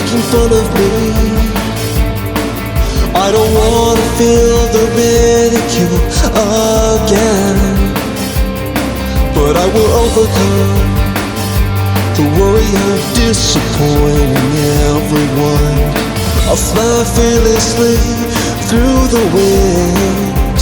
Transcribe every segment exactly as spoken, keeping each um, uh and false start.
making fun of me. I don't wanna feel the ridicule again, but I will overcome the worry of disappointing everyone. I'll fly fearlessly through the wind.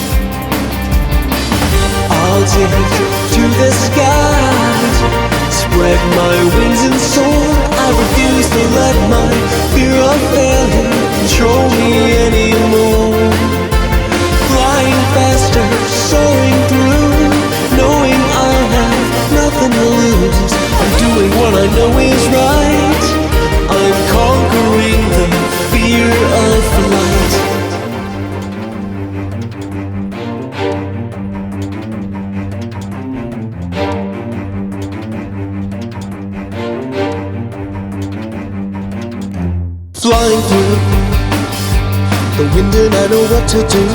I'll take to the skies, spread my wings and soar. I refuse to let my fear of failure control me anymore. Flying faster, soaring through, knowing I have nothing to lose. I'm doing what I know is right. I'm conquering the fear of flight. Flying through the wind and I know what to do.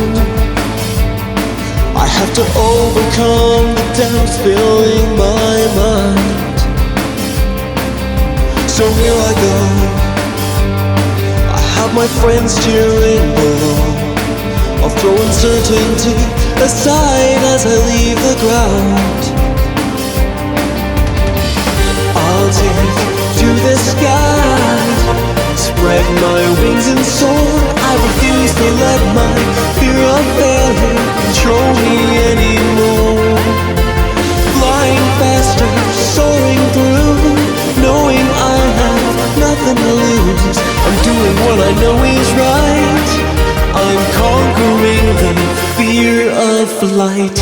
I have to overcome the doubts filling my mind. So here I go, I have my friends cheering below. I'll throw uncertainty aside as I leave the ground. I'll take to the skies, spread my wings and soar. I refuse to let my fear of failure control me anymore. Flying faster, soaring through, knowing I have nothing to lose. I'm doing what I know is right. I'm conquering the fear of flight.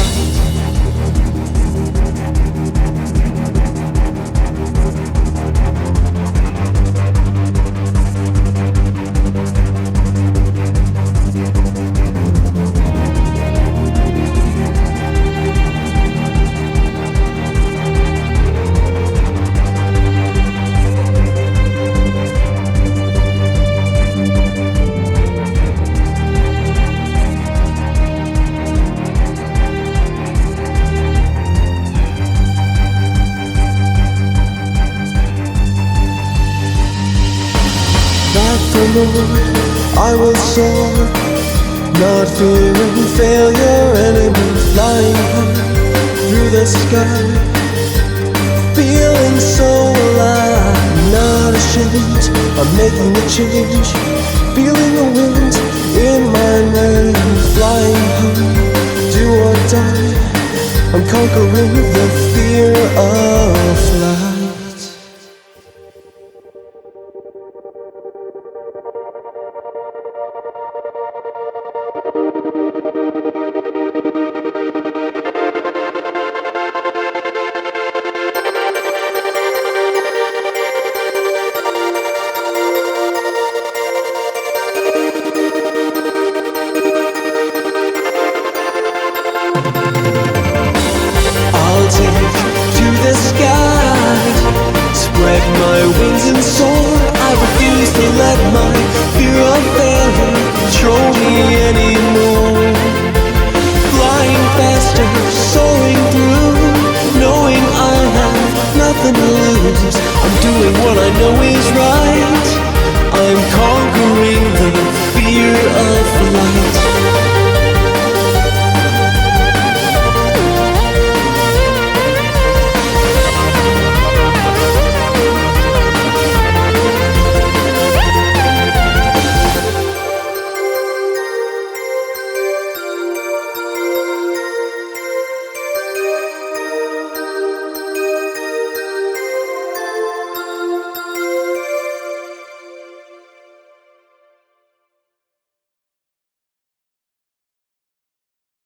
Back from the Lord, I will soar, not fearing failure anymore. Flying high through the sky, feeling so alive. Not ashamed, I'm making a change, feeling the wind in my name. Flying high, do or die, I'm conquering the fear of flight.